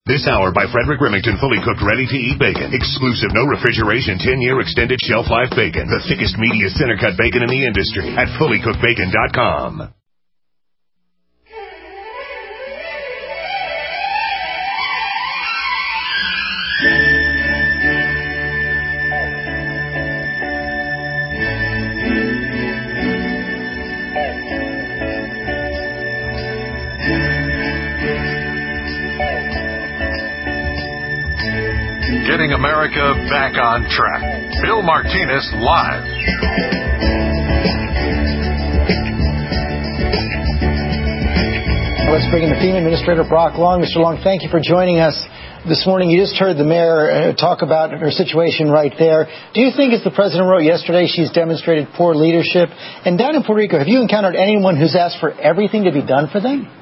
This hour by Frederick Remington, fully cooked, ready-to-eat bacon. Exclusive, no refrigeration, 10-year extended shelf life bacon. The thickest, meatiest center-cut bacon in the industry at fullycookedbacon.com. Getting America back on track. Bill Martinez live. Let's bring in the FEMA Administrator, Brock Long. Mr. Long, thank you for joining us this morning. You just heard the mayor talk about her situation right there. Do you think, as the president wrote yesterday, she's demonstrated poor leadership? And down in Puerto Rico, have you encountered anyone who's asked for everything to be done for them?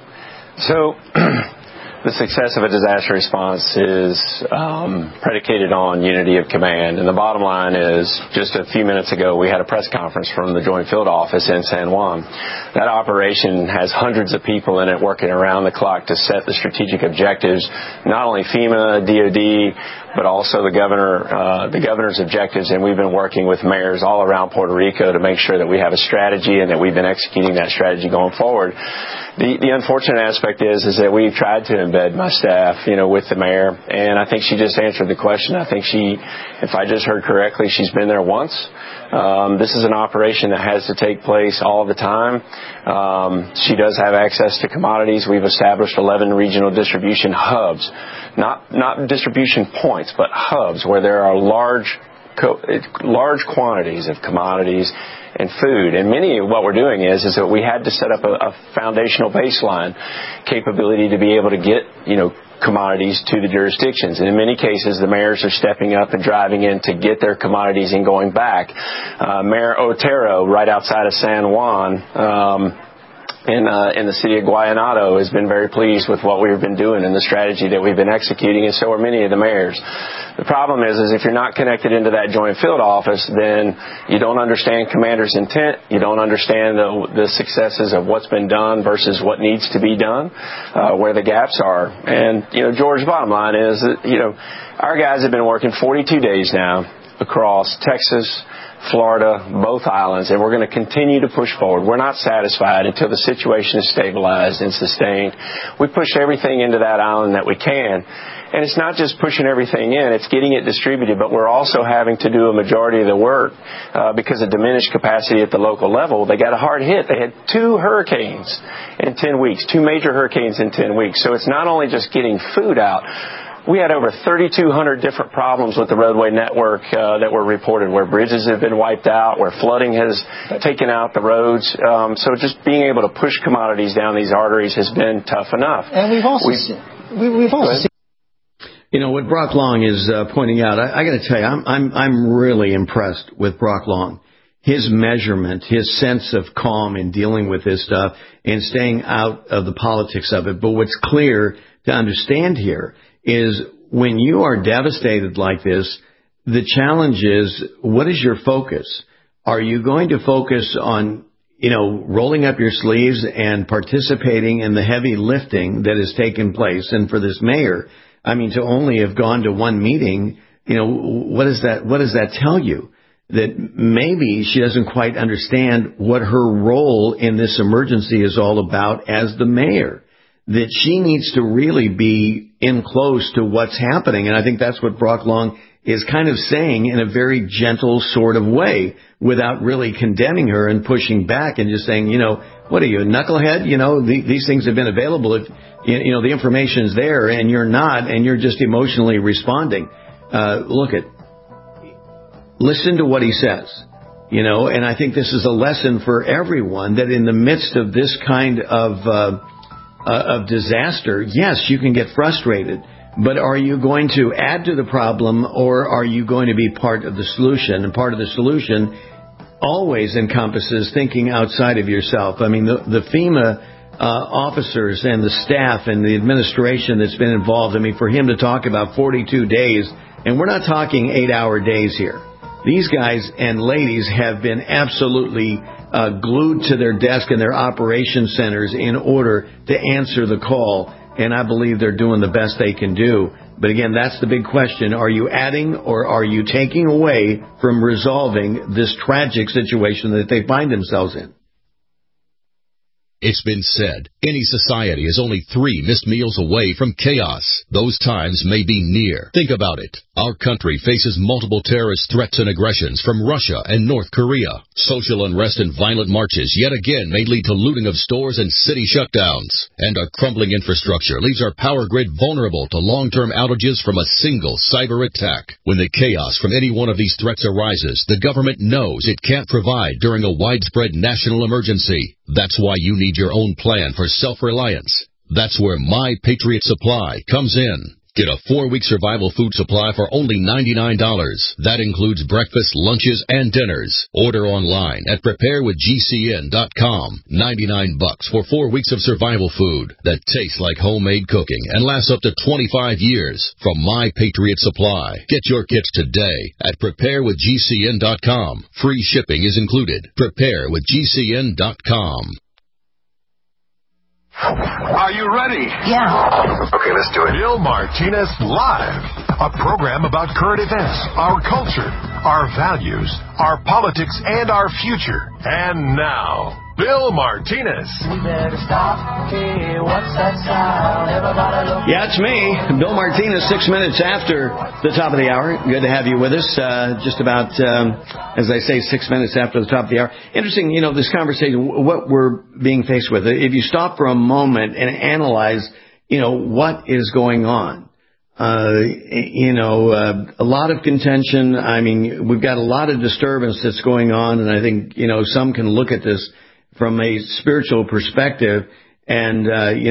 So the success of a disaster response is predicated on unity of command. And the bottom line is, just a few minutes ago, we had a press conference from the Joint Field Office in San Juan. That operation has hundreds of people in it working around the clock to set the strategic objectives, not only FEMA, DOD, but also the governor's objectives. And we've been working with mayors all around Puerto Rico to make sure that we have a strategy and that we've been executing that strategy going forward. The unfortunate aspect is that we've tried to embed my staff, with the mayor, and I think she just answered the question. I think if I just heard correctly, she's been there once. This is an operation that has to take place all the time. She does have access to commodities. We've established 11 regional distribution hubs, not distribution points, but hubs where there are large quantities of commodities and food. And many of what we're doing is that we had to set up a foundational baseline capability to be able to get, commodities to the jurisdictions. And in many cases, the mayors are stepping up and driving in to get their commodities and going back. Mayor Otero, right outside of San Juan, in the city of Guayanado, has been very pleased with what we've been doing and the strategy that we've been executing, and so are many of the mayors. The problem is if you're not connected into that Joint Field Office, then you don't understand commander's intent, you don't understand the successes of what's been done versus what needs to be done, where the gaps are. And, George, bottom line is that, our guys have been working 42 days now across Texas, Florida, both islands, and we're going to continue to push forward. We're not satisfied until the situation is stabilized and sustained. We push everything into that island that we can. And it's not just pushing everything in, it's getting it distributed, but we're also having to do a majority of the work because of diminished capacity at the local level. They got a hard hit. They had 2 hurricanes in 10 weeks, 2 major hurricanes in 10 weeks. So it's not only just getting food out. We had over 3,200 different problems with the roadway network that were reported, where bridges have been wiped out, where flooding has taken out the roads. So just being able to push commodities down these arteries has been tough enough. And we've also seen what Brock Long is pointing out. I got to tell you, I'm really impressed with Brock Long. His measurement, his sense of calm in dealing with this stuff and staying out of the politics of it. But what's clear to understand here is when you are devastated like this, the challenge is, what is your focus? Are you going to focus on, rolling up your sleeves and participating in the heavy lifting that has taken place? And for this mayor, to only have gone to one meeting, what does that tell you? That maybe she doesn't quite understand what her role in this emergency is all about as the mayor. That she needs to really be in close to what's happening. And I think that's what Brock Long is kind of saying in a very gentle sort of way, without really condemning her and pushing back and just saying, what are you, a knucklehead? These things have been available. If, the information's there and you're not, and you're just emotionally responding. Listen to what he says, and I think this is a lesson for everyone, that in the midst of this kind of disaster, yes, you can get frustrated, but are you going to add to the problem, or are you going to be part of the solution? And part of the solution always encompasses thinking outside of yourself. The FEMA officers and the staff and the administration that's been involved, for him to talk about 42 days, and we're not talking 8-hour days here. These guys and ladies have been absolutely glued to their desk and their operation centers in order to answer the call and I believe they're doing the best they can do. But again, that's the big question. Are you adding or are you taking away from resolving this tragic situation that they find themselves in? It's been said, any society is only 3 missed meals away from chaos. Those times may be near. Think about it. Our country faces multiple terrorist threats and aggressions from Russia and North Korea. Social unrest and violent marches yet again may lead to looting of stores and city shutdowns. And our crumbling infrastructure leaves our power grid vulnerable to long-term outages from a single cyber attack. When the chaos from any one of these threats arises, the government knows it can't provide during a widespread national emergency. That's why you need your own plan for self-reliance. That's where My Patriot Supply comes in. Get a 4-week survival food supply for only $99. That includes breakfast, lunches, and dinners. Order online at preparewithgcn.com. $99 for 4 weeks of survival food that tastes like homemade cooking and lasts up to 25 years from My Patriot Supply. Get your kits today at preparewithgcn.com. Free shipping is included. Preparewithgcn.com. Are you ready? Yeah. Okay, let's do it. Bill Martinez Live, a program about current events, our culture, our values, our politics, and our future. And now, Bill Martinez. Yeah, it's me, Bill Martinez, 6 minutes after the top of the hour. Good to have you with us. Just about, as I say, 6 minutes after the top of the hour. Interesting, this conversation, what we're being faced with. If you stop for a moment and analyze, what is going on. A lot of contention. I mean, we've got a lot of disturbance that's going on, and I think, some can look at this from a spiritual perspective. And,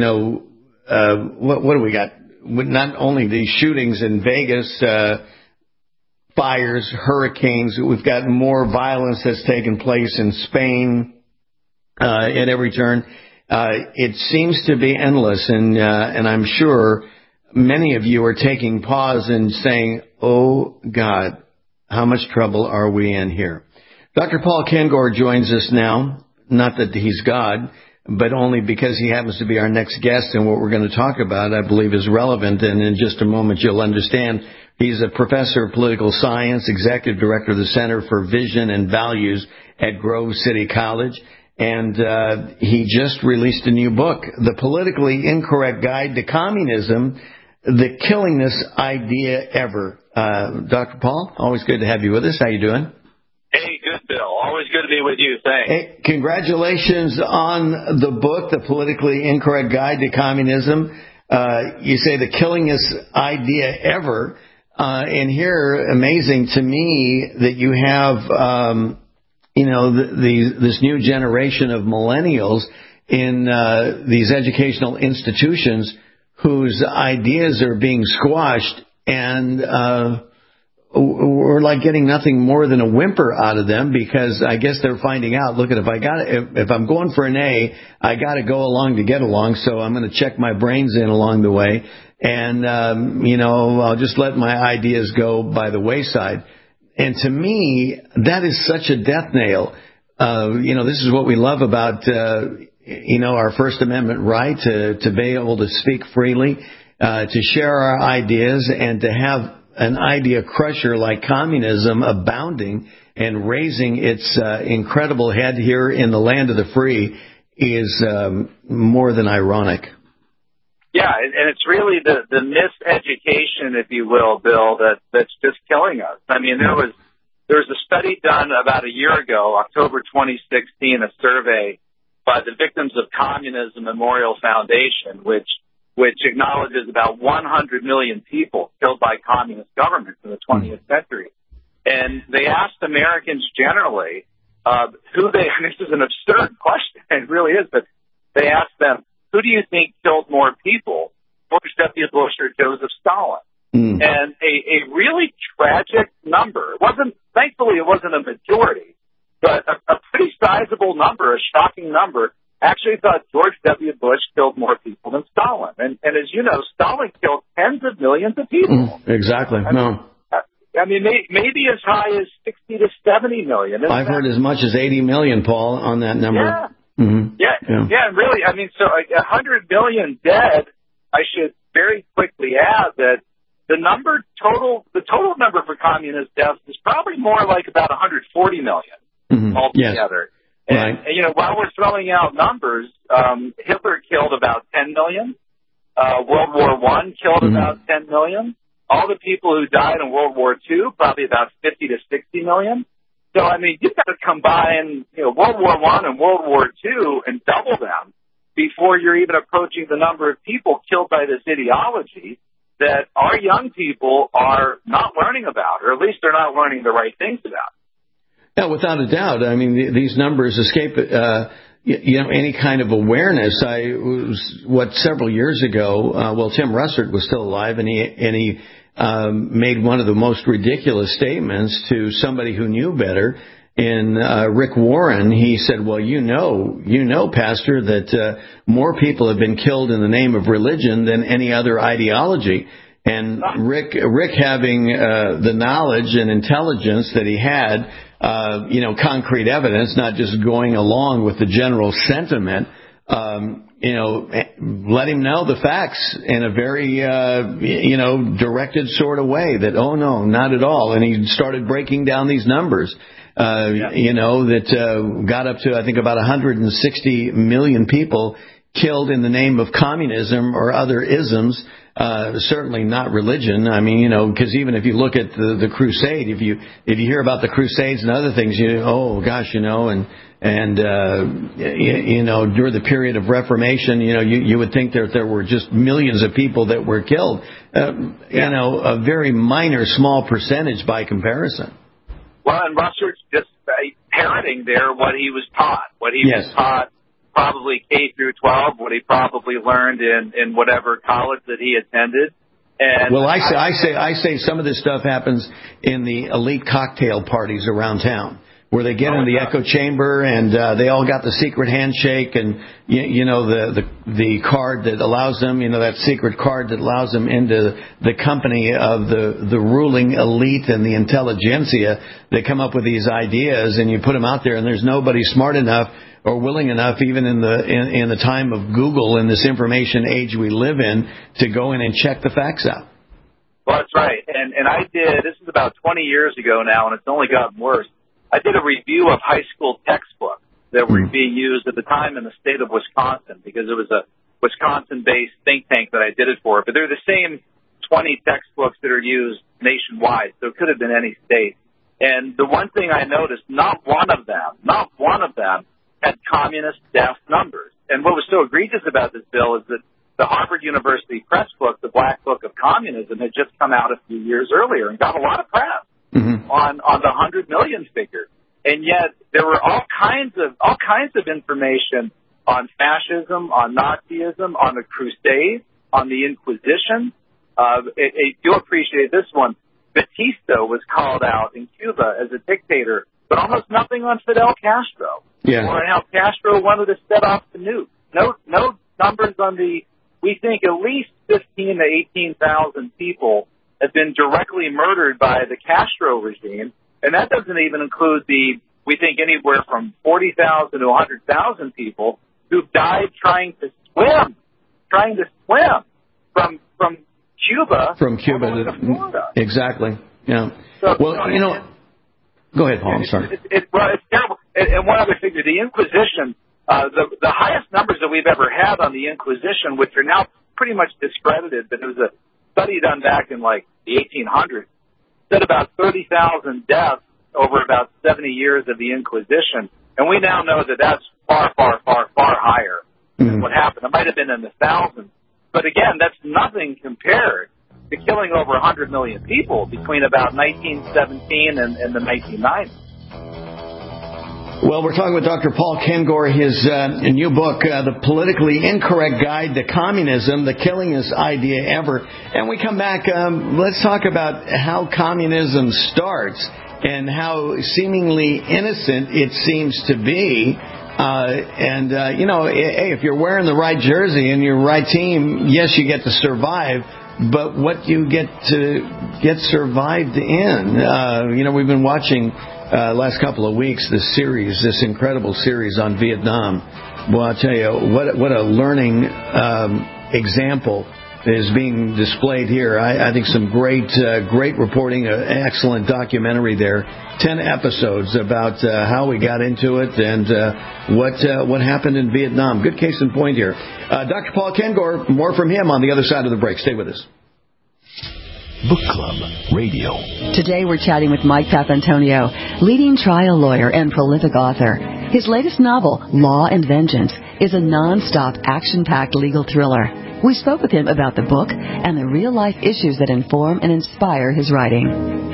what do we got? Not only these shootings in Vegas, fires, hurricanes, we've got more violence that's taken place in Spain at every turn. It seems to be endless, and I'm sure many of you are taking pause and saying, oh, God, how much trouble are we in here? Dr. Paul Kengor joins us now. Not that he's God, but only because he happens to be our next guest, and what we're going to talk about, I believe, is relevant, and in just a moment you'll understand. He's a professor of political science, executive director of the Center for Vision and Values at Grove City College, and he just released a new book, The Politically Incorrect Guide to Communism, the Killingest Idea Ever. Dr. Paul, always good to have you with us. How you doing? Hey, good, Bill. Always good to be with you. Thanks. Hey, congratulations on the book, The Politically Incorrect Guide to Communism. You say the killingest idea ever. And here, amazing to me that you have, this new generation of millennials in these educational institutions whose ideas are being squashed, and we're like getting nothing more than a whimper out of them, because I guess they're finding out, look, if I'm going for an A, I got to go along to get along, so I'm going to check my brains in along the way, and I'll just let my ideas go by the wayside. And to me, that is such a death nail. This is what we love about our First Amendment right to be able to speak freely, to share our ideas, and to have an idea crusher like communism abounding and raising its incredible head here in the land of the free is more than ironic. Yeah, and it's really the miseducation, if you will, Bill, that's just killing us. I mean, there was a study done about a year ago, October 2016, a survey by the Victims of Communism Memorial Foundation, which acknowledges about 100 million people killed by communist governments in the 20th century. And they asked Americans generally and this is an absurd question, it really is, but they asked them, who do you think killed more people, George W. Bush or Joseph Stalin? And a really tragic number, thankfully it wasn't a majority, but a pretty sizable number, a shocking number, actually thought George W. Bush killed more people than Stalin. And as you know, Stalin killed tens of millions of people. Exactly. I mean, maybe as high as 60 to 70 million. I've heard as much as 80 million, Paul, on that number. Yeah. Yeah, really. I mean, so 100 million dead I should very quickly add that the total number for communist deaths is probably more like about 140 million altogether. Yes. And, while we're throwing out numbers, Hitler killed about 10 million. World War I killed about 10 million. All the people who died in World War II, probably about 50 to 60 million. So, you've got to combine, World War I and World War II and double them before you're even approaching the number of people killed by this ideology that our young people are not learning about, or at least they're not learning the right things about. Yeah, without a doubt. These numbers escape, any kind of awareness. Several years ago, Tim Russert was still alive, and he made one of the most ridiculous statements to somebody who knew better. In Rick Warren, he said, well, Pastor, that more people have been killed in the name of religion than any other ideology. And Rick having the knowledge and intelligence that he had, concrete evidence, not just going along with the general sentiment, let him know the facts in a very, directed sort of way that, oh, no, not at all. And he started breaking down these numbers. That got up to, I think, about 160 million people killed in the name of communism or other isms, certainly not religion. Because even if you look at the crusade, if you hear about the crusades and other things, during the period of Reformation, you would think that there were just millions of people that were killed. A very minor, small percentage by comparison. Well, and Russert's just parroting there what he was taught, was taught probably K through 12, what he probably learned in whatever college that he attended. And I say some of this stuff happens in the elite cocktail parties around town, where they get in the echo chamber and they all got the secret handshake and the card that allows them, that secret card that allows them into the company of the ruling elite and the intelligentsia. They come up with these ideas and you put them out there, and there's nobody smart enough or willing enough, even in the time of Google and this information age we live in, to go in and check the facts out. Well, that's right. And I did, this is about 20 years ago now, and it's only gotten worse. I did a review of high school textbooks that were being used at the time in the state of Wisconsin, because it was a Wisconsin-based think tank that I did it for. But they're the same 20 textbooks that are used nationwide, so it could have been any state. And the one thing I noticed, not one of them had communist death numbers. And what was so egregious about this bill is that the Harvard University Press book, the Black Book of Communism, had just come out a few years earlier and got a lot of press. On the 100 million figure, and yet there were all kinds of information on fascism, on Nazism, on the Crusades, on the Inquisition. You'll appreciate this one. Batista was called out in Cuba as a dictator, but almost nothing on Fidel Castro, or how Castro wanted to set off the nuke. No numbers on we think at least 15 to 18,000 people have been directly murdered by the Castro regime, and that doesn't even include we think anywhere from 40,000 to 100,000 people who've died trying to swim from Cuba. From Cuba to Florida. Exactly. Yeah. So, go ahead, Paul. I'm sorry. It's terrible. And one other figure, the Inquisition, the highest numbers that we've ever had on the Inquisition, which are now pretty much discredited, but it was a study done back in the 1800s, said about 30,000 deaths over about 70 years of the Inquisition. And we now know that that's far, far, far, far higher than what happened. It might have been in the thousands. But again, that's nothing compared to killing over 100 million people between about 1917 and the 1990s. Well, we're talking with Dr. Paul Kengor, his new book, The Politically Incorrect Guide to Communism, the Killingest Idea Ever. And we come back, let's talk about how communism starts and how seemingly innocent it seems to be. Hey, if you're wearing the right jersey and your right team, yes, you get to survive. But what you get to get survived in, we've been watching last couple of weeks this incredible series on Vietnam. Well, I'll tell you, what a learning example is being displayed here. I think some great reporting, excellent documentary there. 10 episodes about how we got into it and what happened in Vietnam. Good case in point here. Dr. Paul Kengor, more from him on the other side of the break. Stay with us. Book Club Radio. Today we're chatting with Mike Papantonio, leading trial lawyer and prolific author. His latest novel, Law and Vengeance, is a non-stop, action-packed legal thriller. We spoke with him about the book and the real-life issues that inform and inspire his writing.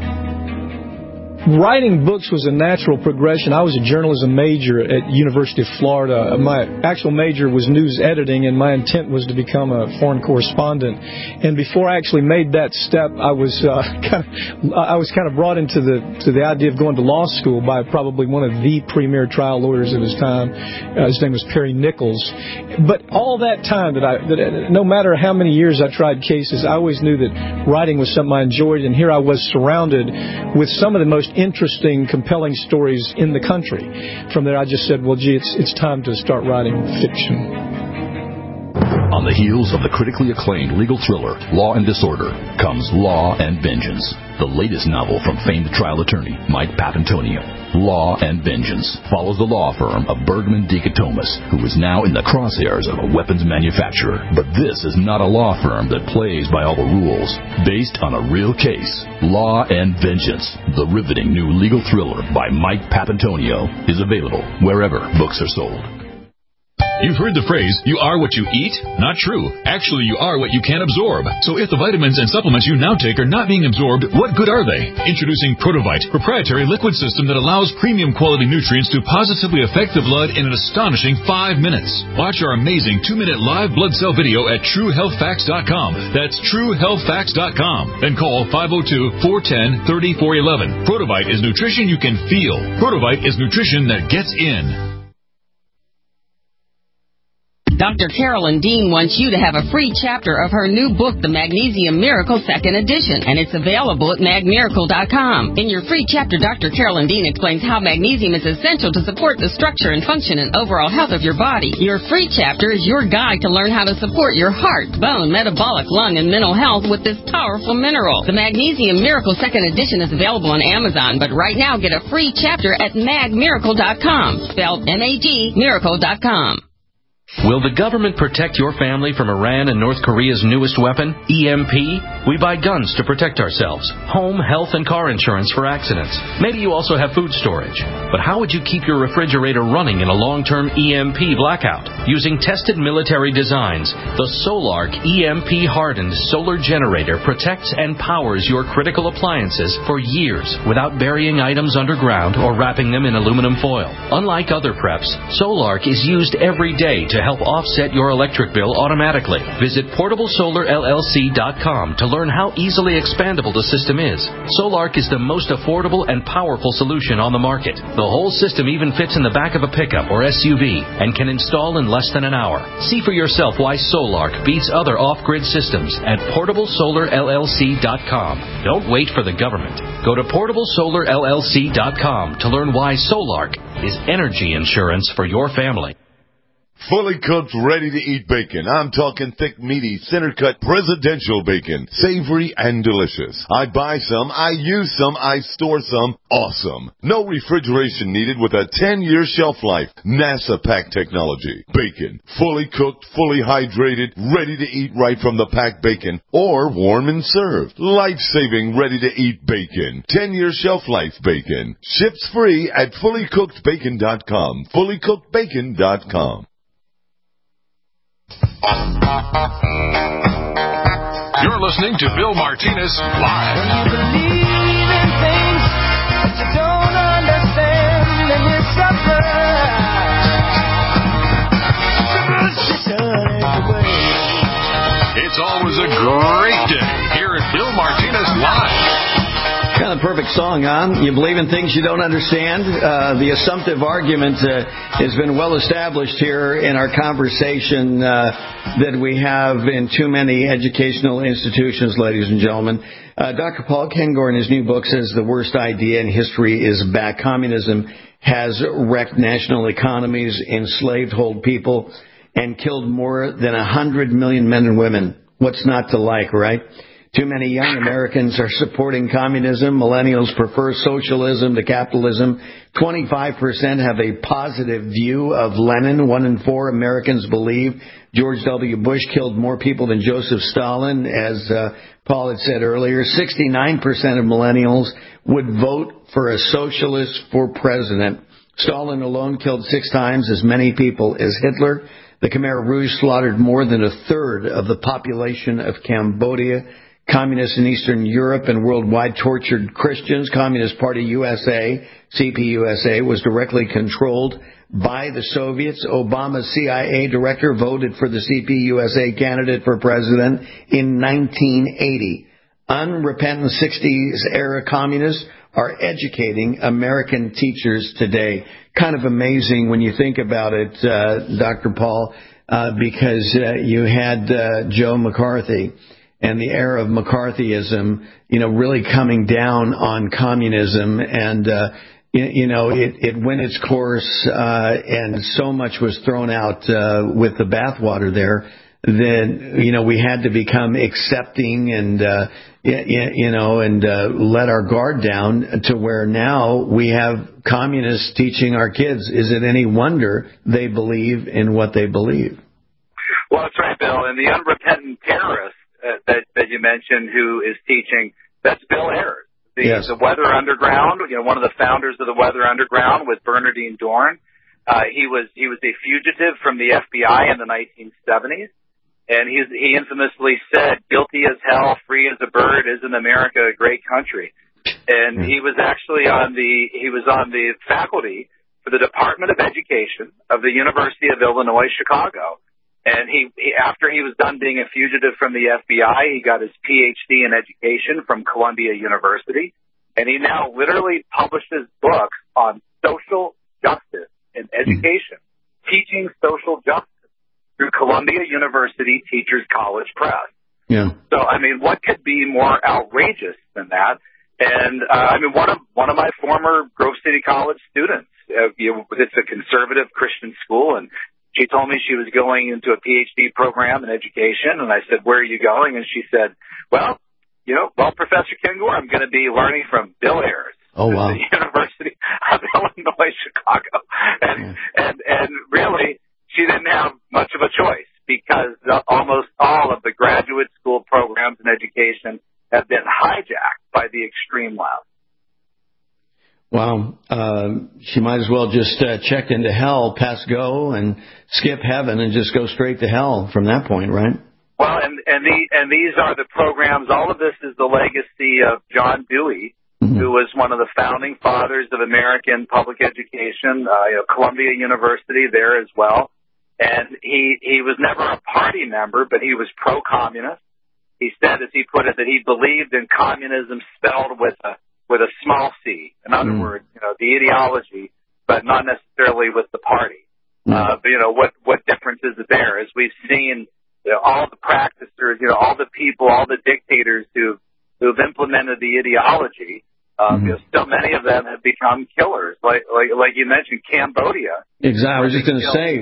Writing books was a natural progression. I was a journalism major at University of Florida. My actual major was news editing, and my intent was to become a foreign correspondent. And before I actually made that step, I was kind of brought into the idea of going to law school by probably one of the premier trial lawyers of his time. His name was Perry Nichols. But all that time that no matter how many years I tried cases, I always knew that writing was something I enjoyed, and here I was surrounded with some of the most interesting, compelling stories in the country. From there, I just said, well, gee, it's time to start writing fiction. On the heels of the critically acclaimed legal thriller, Law and Disorder, comes Law and Vengeance, the latest novel from famed trial attorney Mike Papantonio. Law and Vengeance follows the law firm of Bergman Dichotomus, who is now in the crosshairs of a weapons manufacturer. But this is not a law firm that plays by all the rules. Based on a real case, Law and Vengeance, the riveting new legal thriller by Mike Papantonio, is available wherever books are sold. You've heard the phrase, you are what you eat? Not true. Actually, you are what you can absorb. So if the vitamins and supplements you now take are not being absorbed, what good are they? Introducing Protovite, proprietary liquid system that allows premium quality nutrients to positively affect the blood in an astonishing 5 minutes. Watch our amazing 2-minute live blood cell video at TrueHealthFacts.com. That's TrueHealthFacts.com. Then call 502-410-3411. Protovite is nutrition you can feel. Protovite is nutrition that gets in. Dr. Carolyn Dean wants you to have a free chapter of her new book, The Magnesium Miracle 2nd Edition, and it's available at magmiracle.com. In your free chapter, Dr. Carolyn Dean explains how magnesium is essential to support the structure and function and overall health of your body. Your free chapter is your guide to learn how to support your heart, bone, metabolic, lung, and mental health with this powerful mineral. The Magnesium Miracle 2nd Edition is available on Amazon, but right now get a free chapter at magmiracle.com, spelled M-A-G, miracle.com. Will the government protect your family from Iran and North Korea's newest weapon, EMP? We buy guns to protect ourselves, home, health, and car insurance for accidents. Maybe you also have food storage. But how would you keep your refrigerator running in a long-term EMP blackout? Using tested military designs, the Solark EMP-hardened solar generator protects and powers your critical appliances for years without burying items underground or wrapping them in aluminum foil. Unlike other preps, Solark is used every day to help offset your electric bill automatically. Visit PortableSolarLLC.com to learn how easily expandable the system is. Solark is the most affordable and powerful solution on the market. The whole system even fits in the back of a pickup or SUV and can install in less than an hour. See for yourself why Solark beats other off-grid systems at PortableSolarLLC.com. Don't wait for the government. Go to PortableSolarLLC.com to learn why Solark is energy insurance for your family. Fully cooked, ready-to-eat bacon. I'm talking thick, meaty, center-cut presidential bacon. Savory and delicious. I buy some, I use some, I store some. Awesome. No refrigeration needed with a 10-year shelf life. NASA-packed technology. Bacon. Fully cooked, fully hydrated, ready to eat right from the packed bacon. Or warm and served. Life-saving, ready-to-eat bacon. 10-year shelf life bacon. Ships free at fullycookedbacon.com. Fullycookedbacon.com. You're listening to Bill Martinez Live. When you believe in things that you don't understand and you suffer. It's always a great day here at Bill Martinez Live. Kind of perfect song, huh? You believe in things you don't understand? The assumptive argument has been well established here in our conversation that we have in too many educational institutions, ladies and gentlemen. Dr. Paul Kengor in his new book says the worst idea in history is back. Communism has wrecked national economies, enslaved whole people, and killed more than 100 million men and women What's not to like, right? Too many young Americans are supporting communism. Millennials prefer socialism to capitalism. 25% have a positive view of Lenin. 1 in 4 Americans believe George W. Bush killed more people than Joseph Stalin. As Paul had said earlier, 69% of millennials would vote for a socialist for president. Stalin alone killed 6 times as many people as Hitler. The Khmer Rouge slaughtered more than a third of the population of Cambodia. Communists in Eastern Europe and worldwide tortured Christians. Communist Party USA, CPUSA, was directly controlled by the Soviets. Obama's CIA director voted for the CPUSA candidate for president in 1980. Unrepentant 60s-era communists are educating American teachers today. Kind of amazing when you think about it, Dr. Paul, because you had Joe McCarthy and the era of McCarthyism, really coming down on communism, and it went its course, and so much was thrown out with the bathwater there that we had to become accepting and let our guard down to where now we have communists teaching our kids. Is it any wonder they believe in what they believe? Well, that's right, Bill. And the unrepentant terrorist that you mentioned who is teaching, that's Bill Ayers, the Weather Underground, one of the founders of the Weather Underground with Bernardine Dohrn. He was a fugitive from the FBI in the 1970s, and he infamously said, "Guilty as hell, free as a bird, isn't America a great country?" And he was actually on the faculty for the Department of Education of the University of Illinois, Chicago. And he after he was done being a fugitive from the FBI, he got his PhD in education from Columbia University. And he now literally publishes books on social justice in education, teaching social justice through Columbia University Teachers College Press. Yeah. So, what could be more outrageous than that? And, one of my former Grove City College students, it's a conservative Christian school, and she told me she was going into a PhD program in education, and I said, "Where are you going?" And she said, well, Professor Kengor, I'm going to be learning from Bill Ayers. Oh, wow. At the University of Illinois, Chicago. And really, she didn't have much of a choice because almost all of the graduate school programs in education have been hijacked by the extreme left. Wow. She might as well just check into hell, pass go, and skip heaven and just go straight to hell from that point, right? Well, and these are the programs. All of this is the legacy of John Dewey, who was one of the founding fathers of American public education, Columbia University there as well. And he was never a party member, but he was pro-communist. He said, as he put it, that he believed in communism spelled with a small c. In other words, the ideology, but not necessarily with the party. But what difference is it there? As we've seen, all the practitioners, all the people, all the dictators who've implemented the ideology, so many of them have become killers. Like you mentioned, Cambodia. Exactly. I was just going to say,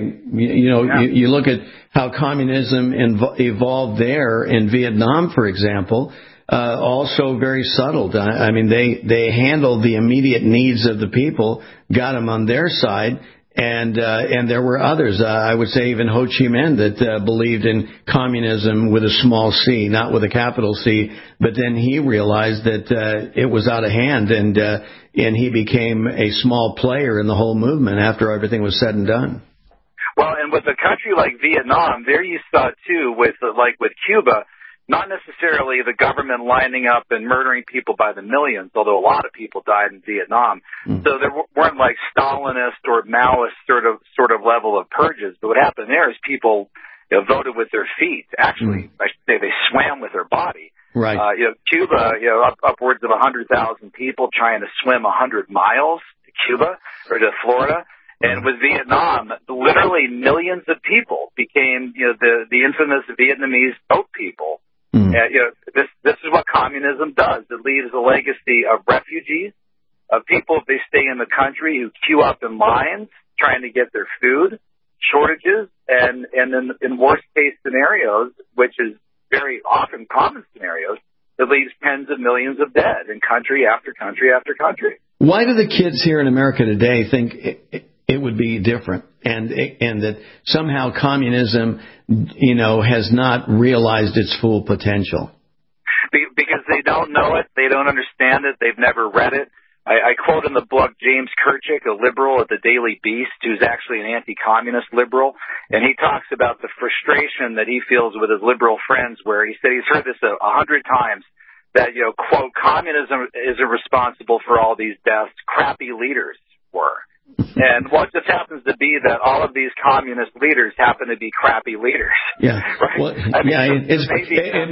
you look at how communism evolved there in Vietnam, for example. Also very subtle. They handled the immediate needs of the people, got them on their side, and there were others. I would say even Ho Chi Minh that believed in communism with a small c, not with a capital C. But then he realized that it was out of hand, and he became a small player in the whole movement after everything was said and done. Well, and with a country like Vietnam, there you saw too, with Cuba. Not necessarily the government lining up and murdering people by the millions, although a lot of people died in Vietnam. So there weren't like Stalinist or Maoist sort of level of purges. But what happened there is people voted with their feet. Actually, I should say they swam with their body. Right. Cuba, upwards of 100,000 people trying to swim 100 miles to Cuba or to Florida. And with Vietnam, literally millions of people became, the infamous Vietnamese boat people. This is what communism does. It leaves a legacy of refugees, of people, if they stay in the country, who queue up in lines trying to get their food, shortages, and in worst case scenarios, which is very often common scenarios that leaves tens of millions of dead in country after country after country. Why do the kids here in America today think it would be different, and that somehow communism, has not realized its full potential? Because they don't know it, they don't understand it, they've never read it. I quote in the book James Kirchick, a liberal at the Daily Beast, who's actually an anti-communist liberal, and he talks about the frustration that he feels with his liberal friends, where he said he's heard this 100 times, that, quote, communism isn't responsible for all these deaths, crappy leaders were. And what just happens to be that all of these communist leaders happen to be crappy leaders. Yeah. Right? Well, it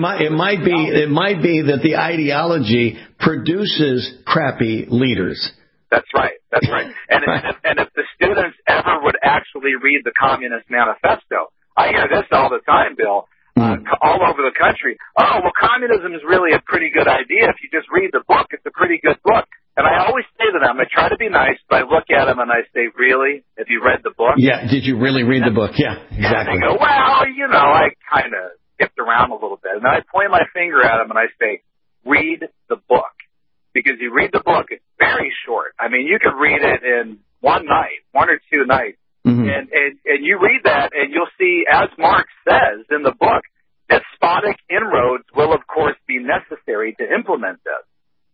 might be that the ideology produces crappy leaders. That's right. That's right. And if the students ever would actually read the Communist Manifesto, I hear this all the time, Bill, all over the country. Oh, well, communism is really a pretty good idea. If you just read the book, it's a pretty good book. And I always say to them, I try to be nice, but I look at them and I say, really? Have you read the book? Yeah, did you really read the book? Yeah, exactly. And they go, well, I kind of skipped around a little bit. And then I point my finger at them and I say, read the book. Because you read the book, it's very short. I mean, you could read it in one night, 1 or 2 nights. Mm-hmm. And you read that and you'll see, as Marx says in the book, despotic inroads will, of course, be necessary to implement this.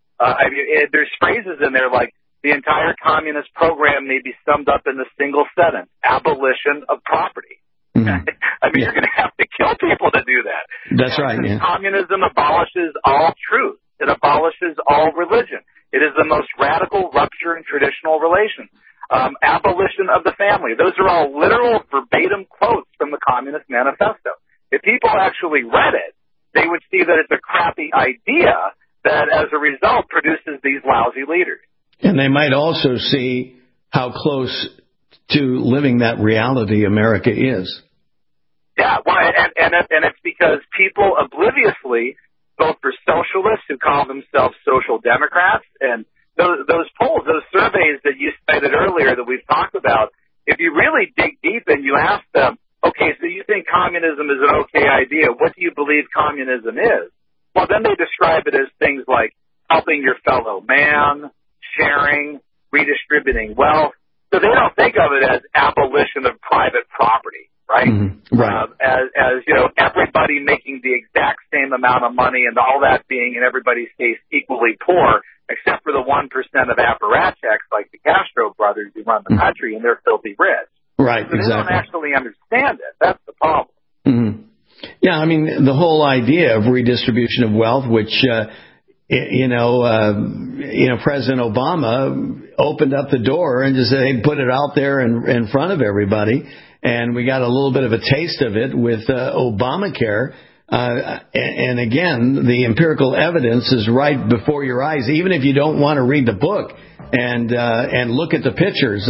There's phrases in there like the entire communist program may be summed up in the single sentence: abolition of property. Mm-hmm. You're going to have to kill people to do that. That's right. Yeah. Communism abolishes all truth. It abolishes all religion. It is the most radical rupture in traditional relations. Abolition of the family. Those are all literal verbatim quotes from the Communist Manifesto. If people actually read it, they would see that it's a crappy idea that, as a result, produces these lousy leaders. And they might also see how close to living that reality America is. Yeah, well, and it's because people obliviously vote for socialists who call themselves social democrats, and those polls, those surveys that you cited earlier that we've talked about, if you really dig deep and you ask them, okay, so you think communism is an okay idea, what do you believe communism is? Well, then they describe it as things like helping your fellow man, sharing, redistributing wealth. So they don't think of it as abolition of private property, right? Mm-hmm. Right. As everybody making the exact same amount of money and all that being, in everybody's case, equally poor, except for the 1% of apparatchiks like the Castro brothers who run the country and they're filthy rich. Right, so exactly. They don't actually understand it. That's the problem. Mm-hmm. Yeah, the whole idea of redistribution of wealth, which, President Obama opened up the door and just said, hey, put it out there in front of everybody. And we got a little bit of a taste of it with Obamacare. And again, the empirical evidence is right before your eyes, even if you don't want to read the book and look at the pictures.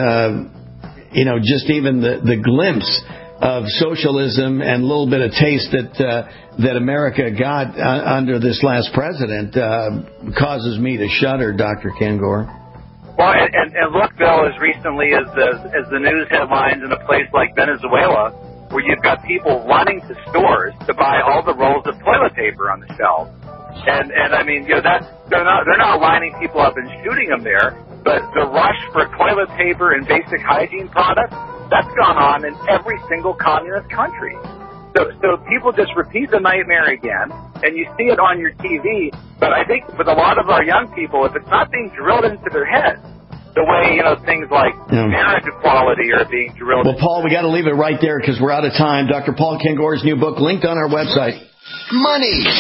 Just even the glimpse of socialism and a little bit of taste that America got under this last president causes me to shudder, Dr. Ken Gore. Well, and look, Bill, as recently as the news headlines in a place like Venezuela, where you've got people running to stores to buy all the rolls of toilet paper on the shelves, and they're not lining people up and shooting them there, but the rush for toilet paper and basic hygiene products, that's gone on in every single communist country. So people just repeat the nightmare again, and you see it on your TV. But I think with a lot of our young people, if it's not being drilled into their heads, the way, things like marriage equality are being drilled. Well, Paul, we got to leave it right there because we're out of time. Dr. Paul Ken Gore's new book, linked on our website. Money.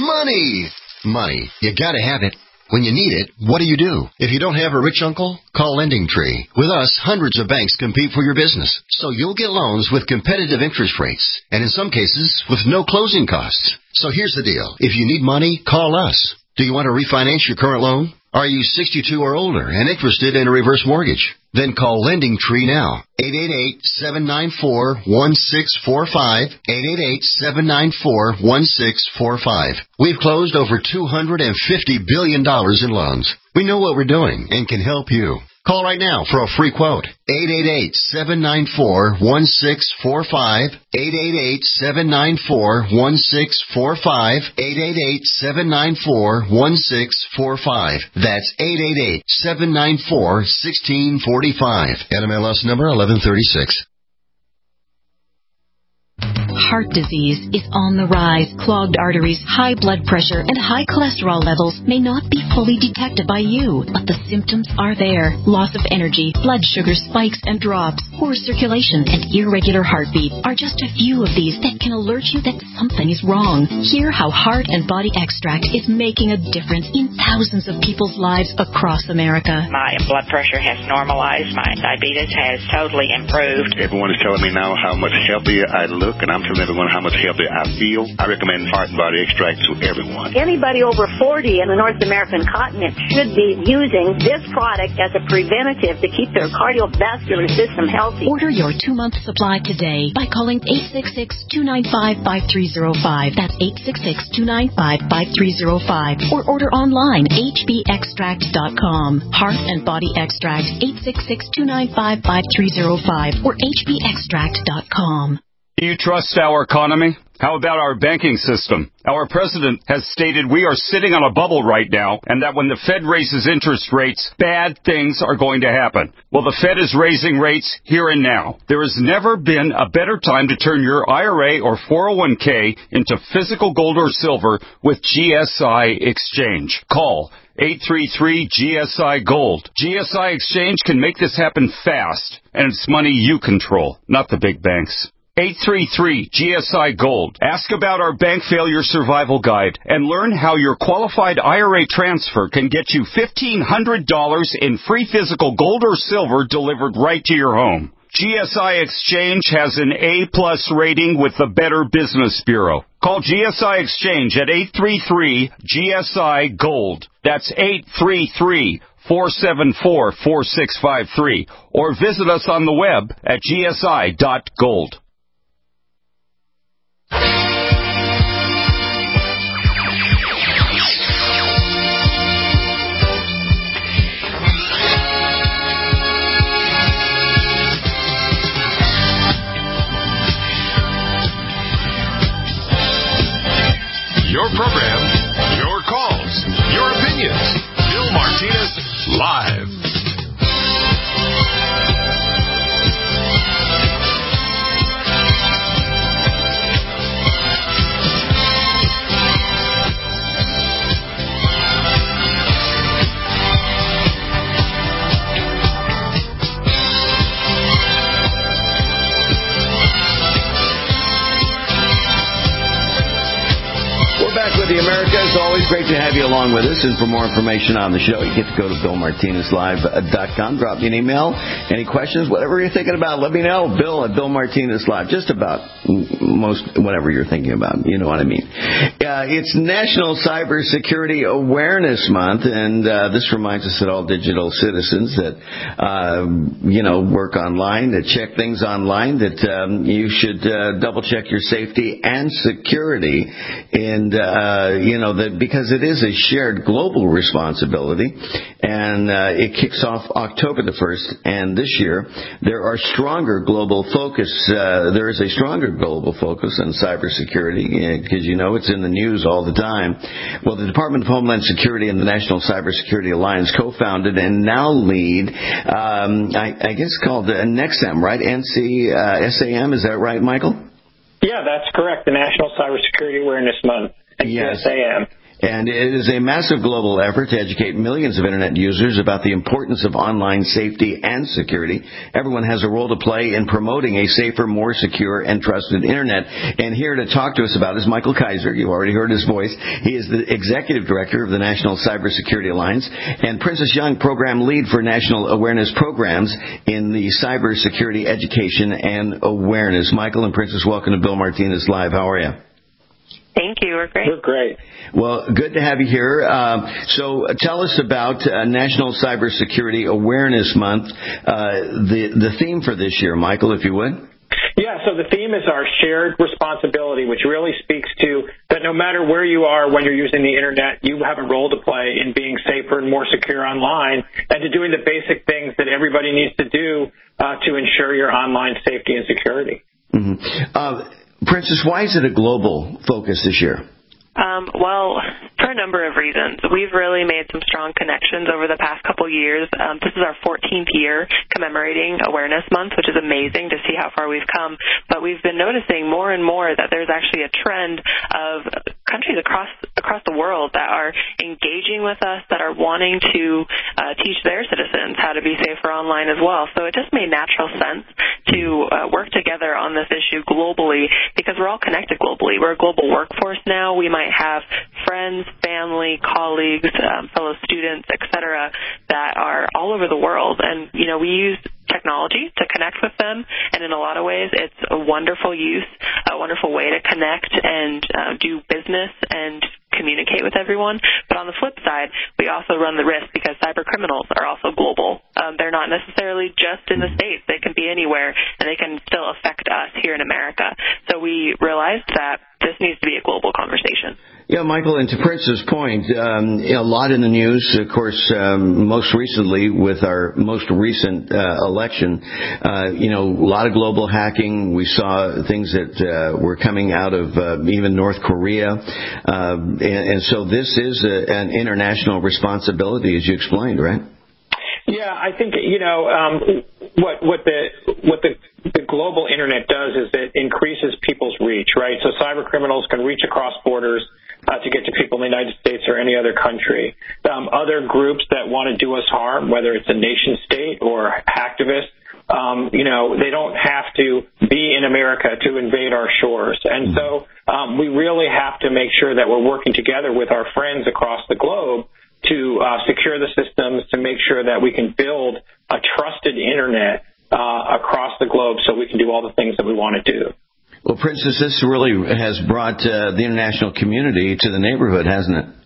You got to have it. When you need it, what do? If you don't have a rich uncle, call Lending Tree. With us, hundreds of banks compete for your business, so you'll get loans with competitive interest rates, and in some cases, with no closing costs. So here's the deal. If you need money, call us. Do you want to refinance your current loan? Are you 62 or older and interested in a reverse mortgage? Then call Lending Tree now. 888-794-1645. 888-794-1645. We've closed over $250 billion in loans. We know what we're doing and can help you. Call right now for a free quote. 888-794-1645. 888-794-1645. 888-794-1645. That's 888-794-1645. NMLS number 1136. Heart disease is on the rise. Clogged arteries, high blood pressure, and high cholesterol levels may not be fully detected by you, but the symptoms are there. Loss of energy, blood sugar spikes and drops, poor circulation, and irregular heartbeat are just a few of these that can alert you that something is wrong. Hear how Heart and Body Extract is making a difference in thousands of people's lives across America. My blood pressure has normalized. My diabetes has totally improved. Everyone is telling me now how much healthier I look, and I'm telling everyone how much healthier I feel. I recommend Heart and Body Extract to everyone. Anybody over 40 in the North American continent should be using this product as a preventative to keep their cardiovascular system healthy. Order your 2-month supply today by calling 866-295-5305. That's 866-295-5305. Or order online, hbextract.com. Heart and Body Extract, 866-295-5305 or hbextract.com. Do you trust our economy? How about our banking system? Our president has stated we are sitting on a bubble right now, and that when the Fed raises interest rates, bad things are going to happen. Well, the Fed is raising rates here and now. There has never been a better time to turn your IRA or 401k into physical gold or silver with GSI Exchange. Call 833-GSI-GOLD. GSI Exchange can make this happen fast, and it's money you control, not the big banks. 833-GSI-GOLD. Ask about our bank failure survival guide and learn how your qualified IRA transfer can get you $1,500 in free physical gold or silver delivered right to your home. GSI Exchange has an A+ rating with the Better Business Bureau. Call GSI Exchange at 833-GSI-GOLD. That's 833-474-4653. Or visit us on the web at gsi.gold. Your program, your calls, your opinions. Bill Martinez, live. With the America, it's always great to have you along with us. And for more information on the show, you get to go to BillMartinezLive.com. Drop me an email. Any questions, whatever you're thinking about, let me know. Bill at Bill Martinez Live. Just about most whatever you're thinking about. You know what I mean. It's National Cybersecurity Awareness Month, and this reminds us that all digital citizens that work online, that check things online, that you should double check your safety and security, and that because it is a shared global responsibility, and it kicks off October the 1st, and this year there is a stronger global focus on cybersecurity, because it's in the news all the time. Well, the Department of Homeland Security and the National Cybersecurity Alliance co-founded and now lead, I guess called NXSAM, right? NCSAM, is that right, Michael? Yeah, that's correct. The National Cybersecurity Awareness Month. Yes. NCSAM. And it is a massive global effort to educate millions of Internet users about the importance of online safety and security. Everyone has a role to play in promoting a safer, more secure, and trusted Internet. And here to talk to us about is Michael Kaiser. You already heard his voice. He is the Executive Director of the National Cybersecurity Alliance and Princess Young Program Lead for National Awareness Programs in the Cybersecurity Education and Awareness. Michael and Princess, welcome to Bill Martinez Live. How are you? Thank you. We're great. We're great. Well, good to have you here. So tell us about National Cybersecurity Awareness Month, the theme for this year, Michael, if you would. Yeah, so the theme is our shared responsibility, which really speaks to that no matter where you are when you're using the Internet, you have a role to play in being safer and more secure online and to doing the basic things that everybody needs to do to ensure your online safety and security. Mm-hmm. Princess, why is it a global focus this year? Well, for a number of reasons. We've really made some strong connections over the past couple years. This is our 14th year commemorating Awareness Month, which is amazing to see how far we've come. But we've been noticing more and more that there's actually a trend of countries across the world that are engaging with us, that are wanting to teach their citizens how to be safer online as well. So it just made natural sense to work together on this issue globally because we're all connected globally. We're a global workforce now. We might have friends, family, colleagues, fellow students, etc., that are all over the world. And, you know, we use technology to connect with them, and in a lot of ways it's a wonderful use, a wonderful way to connect and do business and communicate with everyone. But on the flip side, we also run the risk because cyber criminals are also global. They're not necessarily just in the States. They can be anywhere, and they can still affect us here in America. So we realized that this needs to be a global conversation. Yeah, Michael, and to Prince's point, a lot in the news, of course, most recently with our most recent election, a lot of global hacking. We saw things that were coming out of even North Korea. And so this is an international responsibility, as you explained, right? Yeah, I think, what the global Internet does is it increases people's reach, right? So cyber criminals can reach across borders to get to people in the United States or any other country. Other groups that want to do us harm, whether it's a nation state or hacktivists, they don't have to be in America to invade our shores. And so we really have to make sure that we're working together with our friends across the globe to secure the systems, to make sure that we can build a trusted Internet across the globe so we can do all the things that we want to do. Well, Princess, this really has brought the international community to the neighborhood, hasn't it?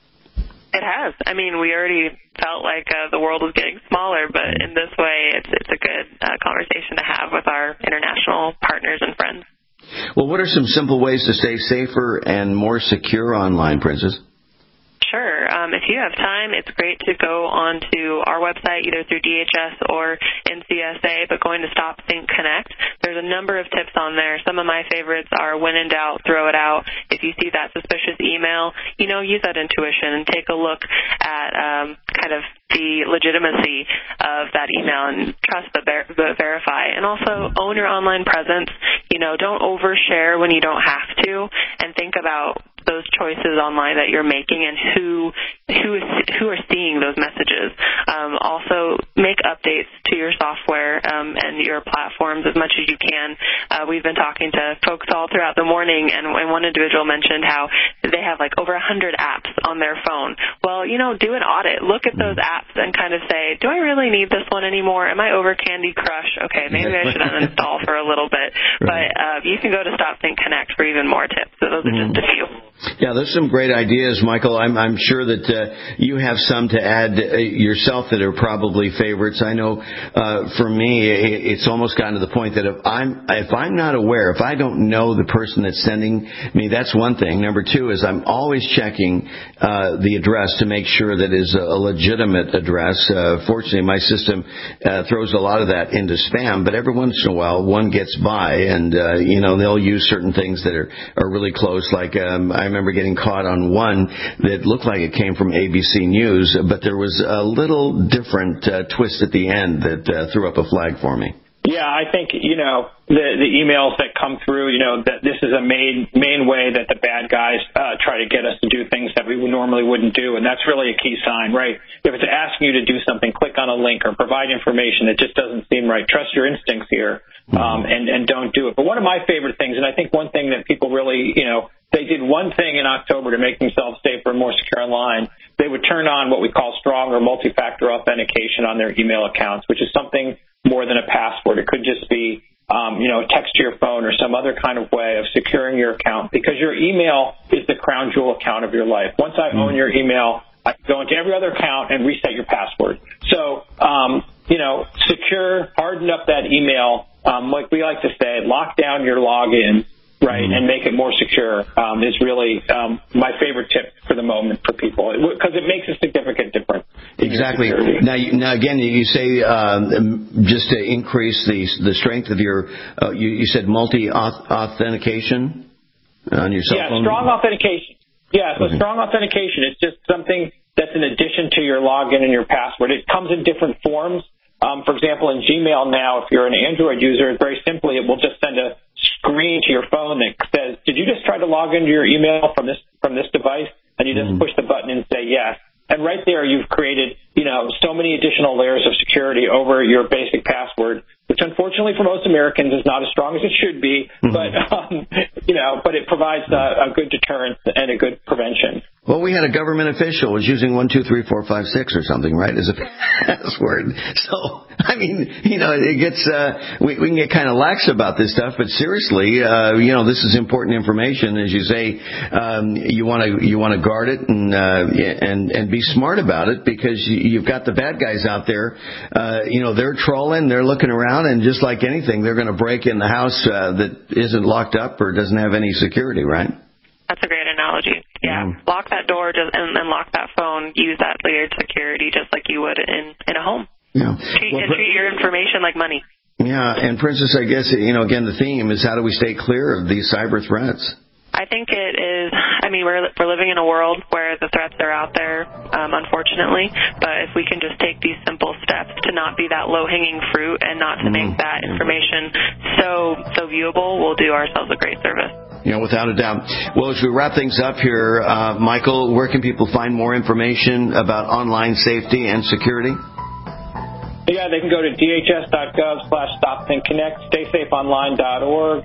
It has. I mean, we already felt like the world was getting smaller, but in this way, it's a good conversation to have with our international partners and friends. Well, what are some simple ways to stay safer and more secure online, Princess? Sure. If you have time, it's great to go onto our website, either through DHS or NCSA, but going to Stop, Think, Connect. There's a number of tips on there. Some of my favorites are when in doubt, throw it out. If you see that suspicious email, use that intuition and take a look at kind of the legitimacy of that email and trust but verify. And also own your online presence. Don't overshare when you don't have to, and think about those choices online that you're making and who are seeing those messages. Also, make updates to your software and your platforms as much as you can. We've been talking to folks all throughout the morning, and one individual mentioned how they have like over 100 apps on their phone. Well, do an audit. Look at those apps and kind of say, do I really need this one anymore? Am I over Candy Crush? Okay, maybe I should uninstall for a little bit. Right. But you can go to Stop, Think, Connect for even more tips. So those are just a few. Yeah, there's some great ideas, Michael. I'm sure that you have some to add yourself that are probably favorites. I know for me, it's almost gotten to the point that if I'm not aware, if I don't know the person that's sending me, that's one thing. Number two is I'm always checking the address to make sure that is a legitimate address. Fortunately, my system throws a lot of that into spam, but every once in a while one gets by, and they'll use certain things that are really close. Like I remember getting caught on one that looked like it came from ABC News, but there was a little different twist at the end that threw up a flag for me. Yeah, I think, the emails that come through, that this is a main way that the bad guys try to get us to do things that we normally wouldn't do, and that's really a key sign, right? If it's asking you to do something, click on a link or provide information that just doesn't seem right. Trust your instincts here, and don't do it. But one of my favorite things, and I think one thing that people really, they did one thing in October to make themselves safer and more secure online. They would turn on what we call strong or multi-factor authentication on their email accounts, which is something more than a password. It could just be, text to your phone or some other kind of way of securing your account, because your email is the crown jewel account of your life. Once I own your email, I can go into every other account and reset your password. So, secure, harden up that email. Like we like to say, lock down your login right, and make it more secure is really my favorite tip for the moment for people, because it makes a significant difference. Exactly. Now again, you say just to increase the strength of your, you said multi-authentication on your cell phone? Yeah, strong authentication. Yeah, so strong authentication is just something that's in addition to your login and your password. It comes in different forms. For example, in Gmail now, if you're an Android user, very simply, it will just send a screen to your phone that says, did you just try to log into your email from this device? And you just push the button and say yes. And right there, you've created, so many additional layers of security over your basic password, which unfortunately for most Americans is not as strong as it should be, but it provides a good deterrence and a good prevention. Well, we had a government official was using 1, 2, 3, 4, 5, 6 or something, right, as a password. So, I mean, it gets we can get kind of lax about this stuff, but seriously, this is important information. As you say, you want to guard it and be smart about it, because you've got the bad guys out there. They're trolling, they're looking around, and just like anything, they're going to break in the house that isn't locked up or doesn't have any security, right? That's a great analogy. Yeah, lock that door and lock that phone. Use that layered security just like you would in a home. Yeah, treat your information like money. Yeah, and Princess, I guess again the theme is how do we stay clear of these cyber threats? I think it is. I mean, we're living in a world where the threats are out there, unfortunately. But if we can just take these simple steps to not be that low-hanging fruit and not to make that information so viewable, we'll do ourselves a great service. Without a doubt. Well, as we wrap things up here, Michael, where can people find more information about online safety and security? Yeah, they can go to dhs.gov/stopthinkconnect, staysafeonline.org.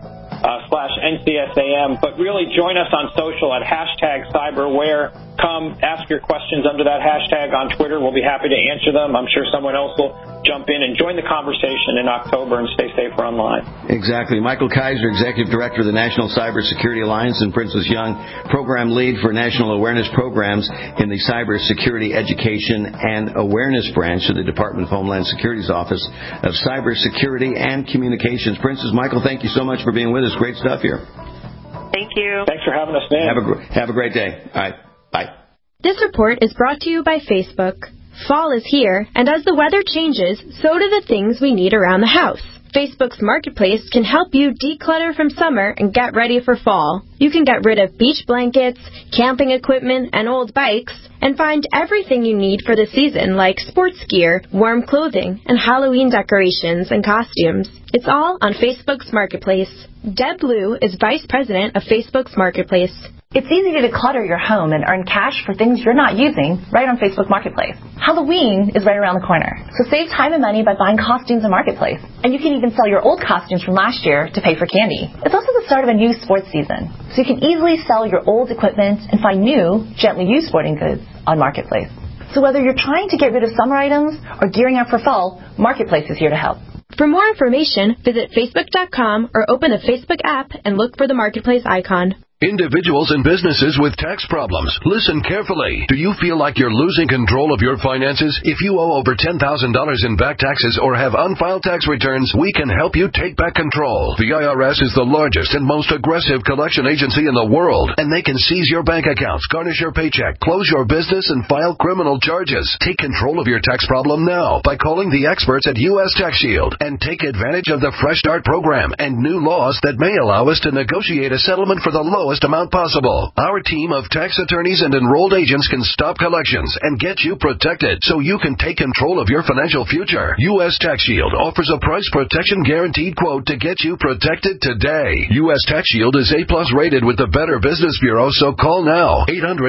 /NCSAM, but really join us on social at #CyberAware. Come ask your questions under that hashtag on Twitter. We'll be happy to answer them. I'm sure someone else will jump in and join the conversation in October and stay safer online. Exactly. Michael Kaiser, Executive Director of the National Cybersecurity Alliance, and Princess Young, Program Lead for National Awareness Programs in the Cybersecurity Education and Awareness Branch of the Department of Homeland Security's Office of Cybersecurity and Communications. Princess, Michael, thank you so much for being with us. Great stuff here. Thank you. Thanks for having us, man. Have a great day. All right. Bye. This report is brought to you by Facebook. Fall is here, and as the weather changes, so do the things we need around the house. Facebook's Marketplace can help you declutter from summer and get ready for fall. You can get rid of beach blankets, camping equipment, and old bikes, and find everything you need for the season, like sports gear, warm clothing, and Halloween decorations and costumes. It's all on Facebook's Marketplace. Deb Liu is Vice President of Facebook's Marketplace. It's easy to declutter your home and earn cash for things you're not using right on Facebook Marketplace. Halloween is right around the corner, so save time and money by buying costumes on Marketplace. And you can even sell your old costumes from last year to pay for candy. It's also the start of a new sports season, so you can easily sell your old equipment and find new, gently used sporting goods on Marketplace. So whether you're trying to get rid of summer items or gearing up for fall, Marketplace is here to help. For more information, visit Facebook.com or open the Facebook app and look for the Marketplace icon. Individuals and businesses with tax problems, listen carefully. Do you feel like you're losing control of your finances? If you owe over $10,000 in back taxes or have unfiled tax returns, we can help you take back control. The IRS is the largest and most aggressive collection agency in the world, and they can seize your bank accounts, garnish your paycheck, close your business, and file criminal charges. Take control of your tax problem now by calling the experts at U.S. Tax Shield and take advantage of the Fresh Start program and new laws that may allow us to negotiate a settlement for the lowest amount possible. Our team of tax attorneys and enrolled agents can stop collections and get you protected so you can take control of your financial future. U.S. Tax Shield offers a price protection guaranteed quote to get you protected today. U.S. Tax Shield is A+ rated with the Better Business Bureau, so call now.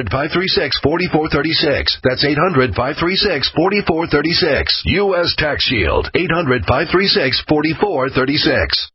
800-536-4436. That's 800-536-4436. U.S. Tax Shield. 800-536-4436.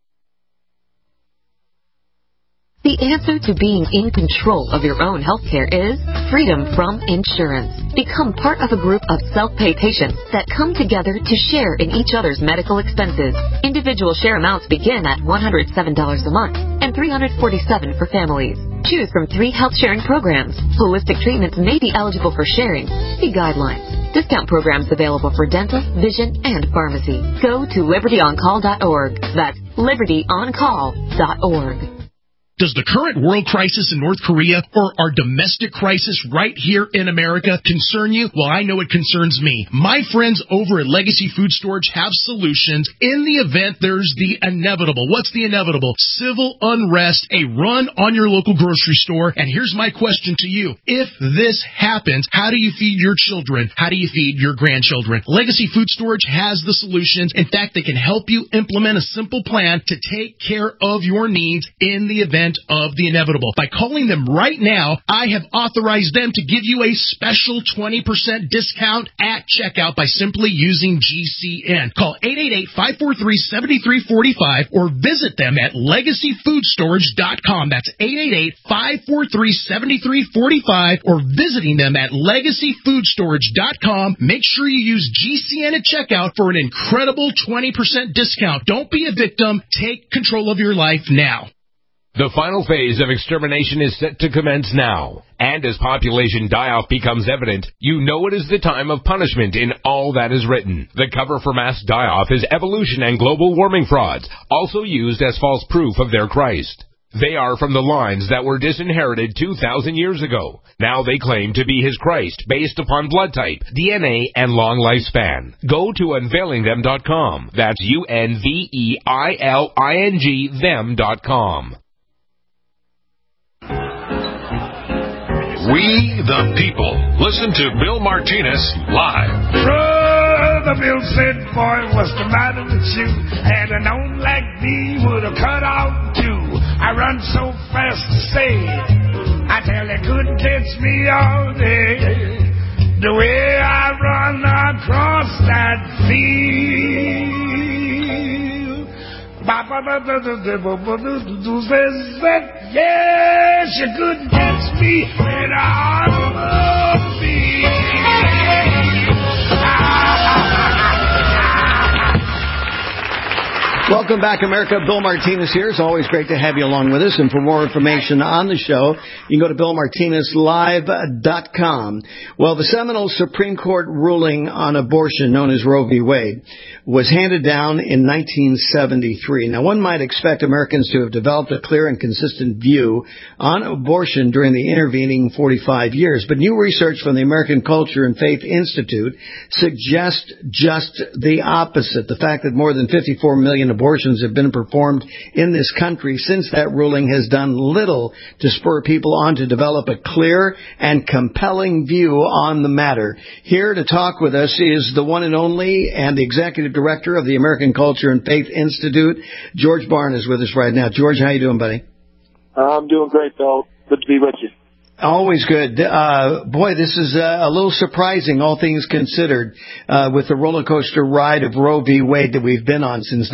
The answer to being in control of your own healthcare is freedom from insurance. Become part of a group of self-pay patients that come together to share in each other's medical expenses. Individual share amounts begin at $107 a month and $347 for families. Choose from 3 health-sharing programs. Holistic treatments may be eligible for sharing. See guidelines. Discount programs available for dental, vision, and pharmacy. Go to libertyoncall.org. That's libertyoncall.org. Does the current world crisis in North Korea or our domestic crisis right here in America concern you? Well, I know it concerns me. My friends over at Legacy Food Storage have solutions in the event there's the inevitable. What's the inevitable? Civil unrest, a run on your local grocery store. And here's my question to you. If this happens, how do you feed your children? How do you feed your grandchildren? Legacy Food Storage has the solutions. In fact, they can help you implement a simple plan to take care of your needs in the event of the inevitable. By calling them right now, I have authorized them to give you a special 20% discount at checkout by simply using GCN. Call 888-543-7345 or visit them at LegacyFoodStorage.com. That's 888-543-7345 or visiting them at LegacyFoodStorage.com. Make sure you use GCN at checkout for an incredible 20% discount. Don't be a victim. Take control of your life now. The final phase of extermination is set to commence now. And as population die-off becomes evident, you know it is the time of punishment in all that is written. The cover for mass die-off is evolution and global warming frauds, also used as false proof of their Christ. They are from the lines that were disinherited 2,000 years ago. Now they claim to be his Christ based upon blood type, DNA, and long lifespan. Go to unveilingthem.com. That's UNVEILING them.com. We the people. Listen to Bill Martinez live. Brother Bill said, boy, what's the matter with you? Had a known like me would have cut out too. I run so fast to say, I tell you couldn't catch me all day. The way I run across that field. Yes, you couldn't catch me when I'm on the field. Welcome back, America. Bill Martinez here. It's always great to have you along with us. And for more information on the show, you can go to BillMartinezLive.com. Well, the seminal Supreme Court ruling on abortion, known as Roe v. Wade, was handed down in 1973. Now, one might expect Americans to have developed a clear and consistent view on abortion during the intervening 45 years. But new research from the American Culture and Faith Institute suggests just the opposite. The fact that more than 54 million abortions have been performed in this country since that ruling has done little to spur people on to develop a clear and compelling view on the matter. Here to talk with us is the one and only and the executive director of the American Culture and Faith Institute. George Barnes is with us right now. George, how you doing, buddy? I'm doing great, Bill. Good to be with you. Always good. Boy, this is a little surprising, all things considered, with the roller coaster ride of Roe v. Wade that we've been on since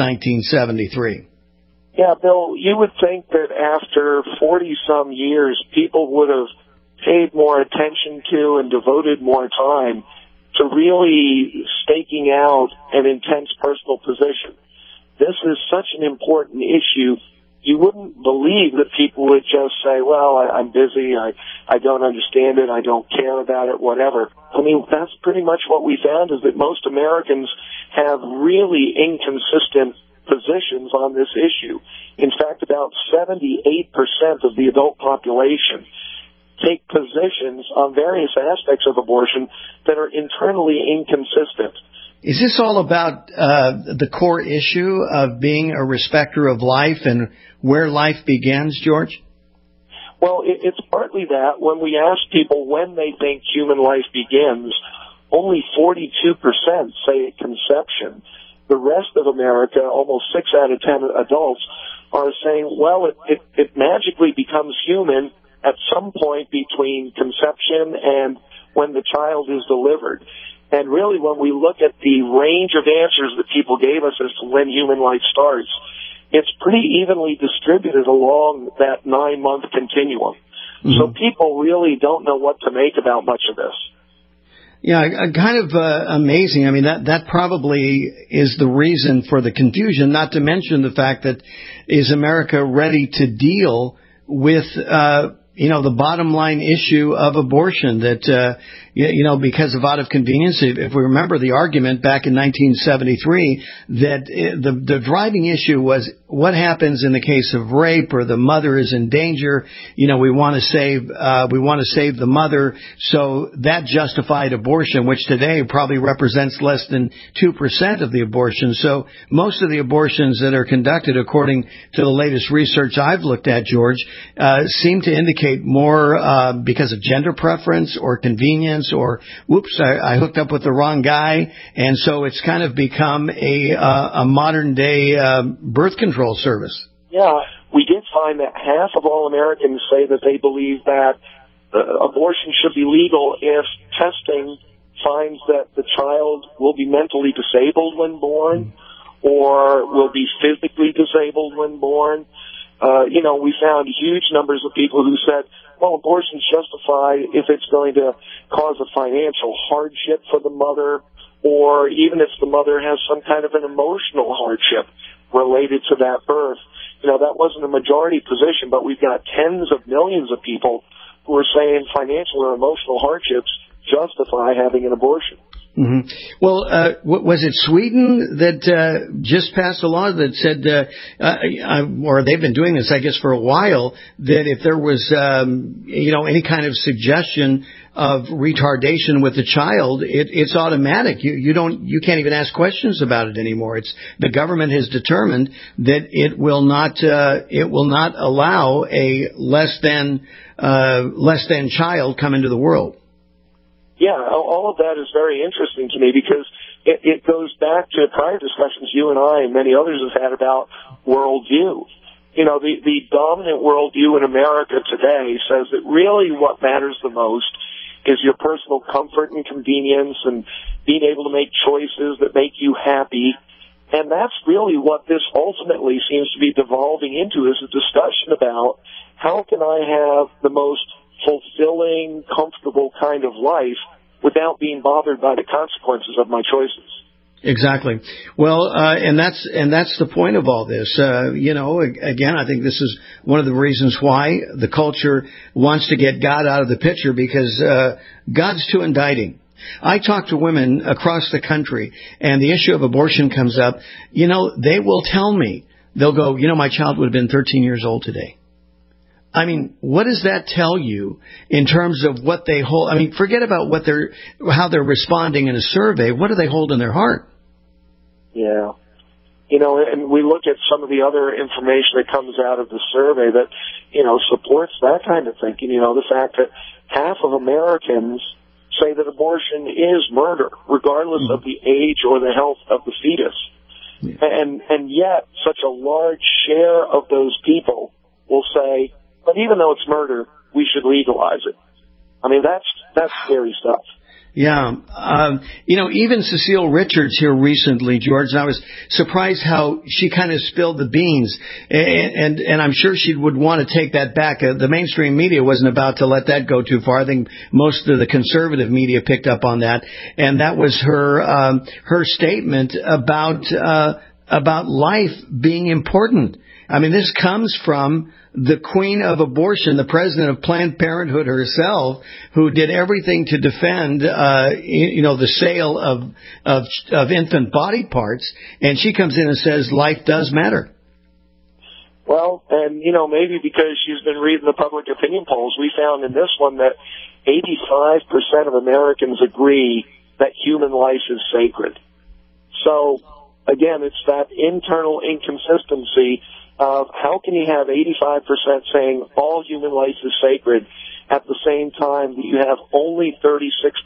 1973. Yeah, Bill, you would think that after 40-some years, people would have paid more attention to and devoted more time to really staking out an intense personal position. This is such an important issue. You wouldn't believe that people would just say, well, I'm busy, I don't understand it, I don't care about it, whatever. I mean, that's pretty much what we found, is that most Americans have really inconsistent positions on this issue. In fact, about 78% of the adult population take positions on various aspects of abortion that are internally inconsistent. Is this all about the core issue of being a respecter of life and where life begins, George? Well, it's partly that. When we ask people when they think human life begins, only 42% say at conception. The rest of America, almost 6 out of 10 adults, are saying, well, it magically becomes human at some point between conception and when the child is delivered. And really, when we look at the range of answers that people gave us as to when human life starts, it's pretty evenly distributed along that 9-month continuum. Mm-hmm. So people really don't know what to make about much of this. Yeah, kind of amazing. I mean, that probably is the reason for the confusion, not to mention the fact that is America ready to deal with the bottom line issue of abortion that, because of out of convenience, if we remember the argument back in 1973, that the driving issue was what happens in the case of rape or the mother is in danger. We want to save the mother. So that justified abortion, which today probably represents less than 2% of the abortions. So most of the abortions that are conducted, according to the latest research I've looked at, George, seem to indicate more because of gender preference or convenience or, whoops, I hooked up with the wrong guy. And so it's kind of become a modern day birth control service. Yeah, we did find that half of all Americans say that they believe that abortion should be legal if testing finds that the child will be mentally disabled when born or will be physically disabled when born. We found huge numbers of people who said, well, abortion's justified if it's going to cause a financial hardship for the mother, or even if the mother has some kind of an emotional hardship related to that birth. That wasn't a majority position, but we've got tens of millions of people who are saying financial or emotional hardships justify having an abortion. Mm-hmm. Well, was it Sweden that just passed a law that said, or they've been doing this, I guess, for a while, that if there was, any kind of suggestion of retardation with the child, it's automatic. You can't even ask questions about it anymore. The government has determined that it will not allow a less than child come into the world. Yeah, all of that is very interesting to me because it goes back to prior discussions you and I and many others have had about worldview. The dominant worldview in America today says that really what matters the most is your personal comfort and convenience and being able to make choices that make you happy. And that's really what this ultimately seems to be devolving into, is a discussion about how can I have the most fulfilling, comfortable kind of life without being bothered by the consequences of my choices. Exactly. Well, and that's the point of all this. Again, I think this is one of the reasons why the culture wants to get God out of the picture, because God's too indicting. I talk to women across the country, and the issue of abortion comes up. They will tell me, they'll go, my child would have been 13 years old today. I mean, what does that tell you in terms of what they hold? I mean, forget about how they're responding in a survey. What do they hold in their heart? Yeah. And we look at some of the other information that comes out of the survey that, supports that kind of thinking. The fact that half of Americans say that abortion is murder, regardless of the age or the health of the fetus. Yeah. And yet, such a large share of those people will say, but even though it's murder, we should legalize it. I mean, that's scary stuff. Yeah. Even Cecile Richards here recently, George, and I was surprised how she kind of spilled the beans. And I'm sure she would want to take that back. The mainstream media wasn't about to let that go too far. I think most of the conservative media picked up on that. And that was her statement about life being important. I mean, this comes from the queen of abortion, the president of Planned Parenthood herself, who did everything to defend, the sale of infant body parts. And she comes in and says life does matter. Well, and, maybe because she's been reading the public opinion polls, we found in this one that 85% of Americans agree that human life is sacred. So, again, it's that internal inconsistency of how can you have 85% saying all human life is sacred at the same time that you have only 36%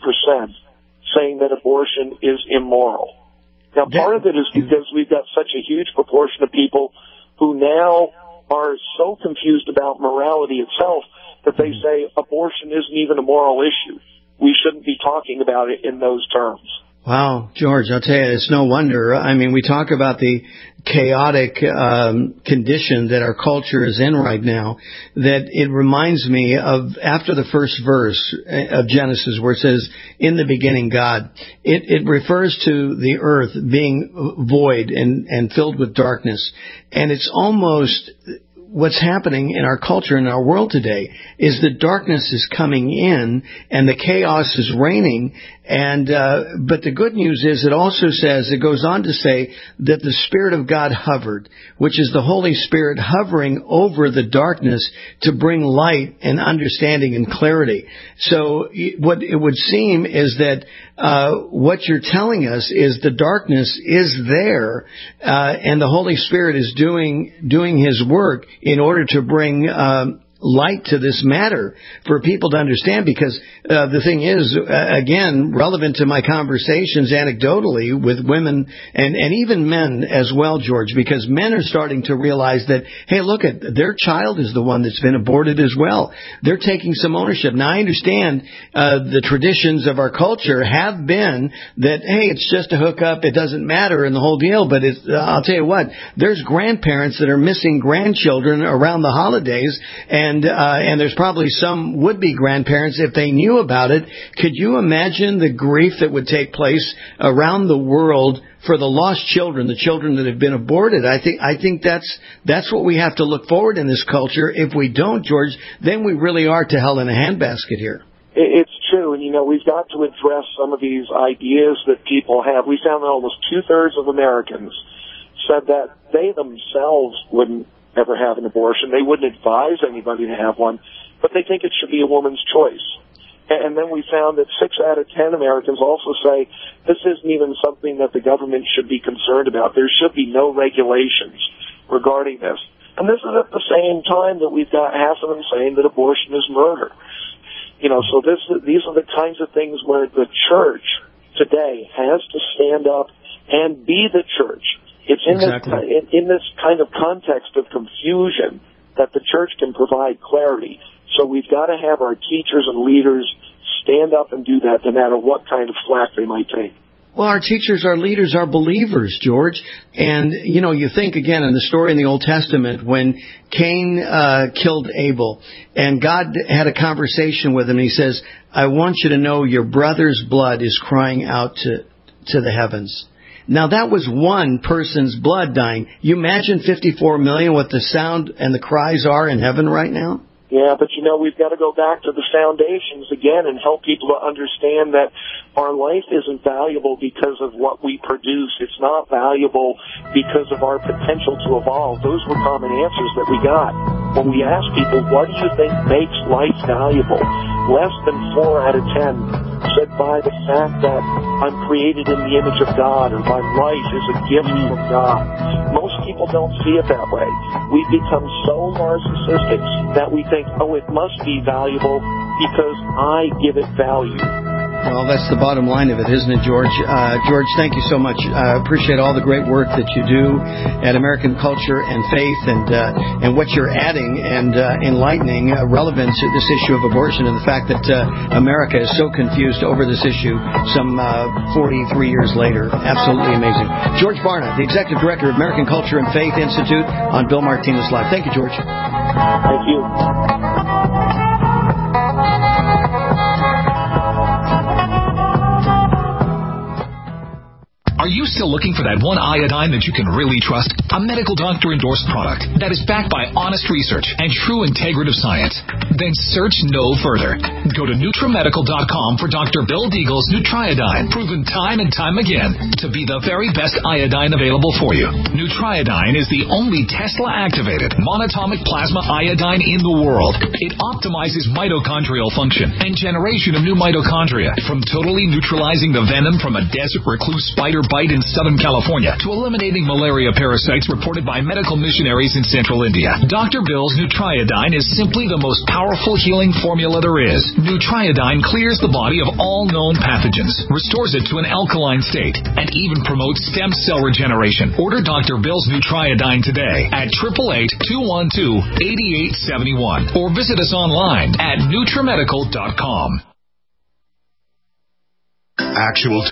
saying that abortion is immoral. Now, part of it is because we've got such a huge proportion of people who now are so confused about morality itself that they say abortion isn't even a moral issue. We shouldn't be talking about it in those terms. Wow, George, I'll tell you, it's no wonder. I mean, we talk about the chaotic condition that our culture is in right now, that it reminds me of after the first verse of Genesis where it says, in the beginning God. It refers to the earth being void and filled with darkness. And it's almost what's happening in our culture, in our world today, is that darkness is coming in and the chaos is reigning. And but the good news is it also says, it goes on to say that the Spirit of God hovered, which is the Holy Spirit hovering over the darkness to bring light and understanding and clarity. So what it would seem is that what you're telling us is the darkness is there, and the Holy Spirit is doing His work in order to bring light to this matter for people to understand, because the thing is, again, relevant to my conversations anecdotally with women and even men as well, George, because men are starting to realize that, hey, look, at their child is the one that's been aborted as well. They're taking some ownership. Now, I understand the traditions of our culture have been that, hey, it's just a hookup, it doesn't matter, and the whole deal, but I'll tell you what, there's grandparents that are missing grandchildren around the holidays, and there's probably some would-be grandparents, if they knew about it. Could you imagine the grief that would take place around the world for the lost children, the children that have been aborted? I think that's what we have to look forward in this culture. If we don't, George, then we really are to hell in a handbasket here. It's true, and we've got to address some of these ideas that people have. We found that almost 2/3 of Americans said that they themselves wouldn't ever have an abortion. They wouldn't advise anybody to have one, but they think it should be a woman's choice. And then we found that 6 out of 10 Americans also say this isn't even something that the government should be concerned about. There should be no regulations regarding this. And this is at the same time that we've got half of them saying that abortion is murder. So these are the kinds of things where the church today has to stand up and be the church. It's in this kind of context of confusion that the church can provide clarity. So we've got to have our teachers and leaders stand up and do that, no matter what kind of flack they might take. Well, our teachers, our leaders, are believers, George. And, you think again in the story in the Old Testament when Cain killed Abel, and God had a conversation with him. He says, I want you to know your brother's blood is crying out to the heavens. Now, that was one person's blood dying. You imagine 54 million, what the sound and the cries are in heaven right now? Yeah, but we've got to go back to the foundations again and help people to understand that our life isn't valuable because of what we produce. It's not valuable because of our potential to evolve. Those were common answers that we got. When we asked people, what do you think makes life valuable? Less than 4 out of 10 said by the fact that I'm created in the image of God, or my life is a gift from God. Most people don't see it that way. We've become so narcissistic that we think, it must be valuable because I give it value. Well, that's the bottom line of it, isn't it, George? George, thank you so much. I appreciate all the great work that you do at American Culture and Faith, and what you're adding and enlightening relevant to this issue of abortion and the fact that America is so confused over this issue some 43 years later. Absolutely amazing. George Barna, the Executive Director of American Culture and Faith Institute, on Bill Martinez Live. Thank you, George. Thank you. Are you still looking for that one iodine that you can really trust? A medical doctor-endorsed product that is backed by honest research and true integrative science? Then search no further. Go to NutriMedical.com for Dr. Bill Deagle's Nutriodine, proven time and time again to be the very best iodine available for you. Nutriodine is the only Tesla-activated monatomic plasma iodine in the world. It optimizes mitochondrial function and generation of new mitochondria, from totally neutralizing the venom from a desert recluse spider bite in Southern California to eliminating malaria parasites reported by medical missionaries in Central India. Dr. Bill's Nutriodine is simply the most powerful healing formula there is. Nutriodine clears the body of all known pathogens, restores it to an alkaline state, and even promotes stem cell regeneration. Order Dr. Bill's Nutriodine today at 888-212-8871 or visit us online at NutriMedical.com. Actual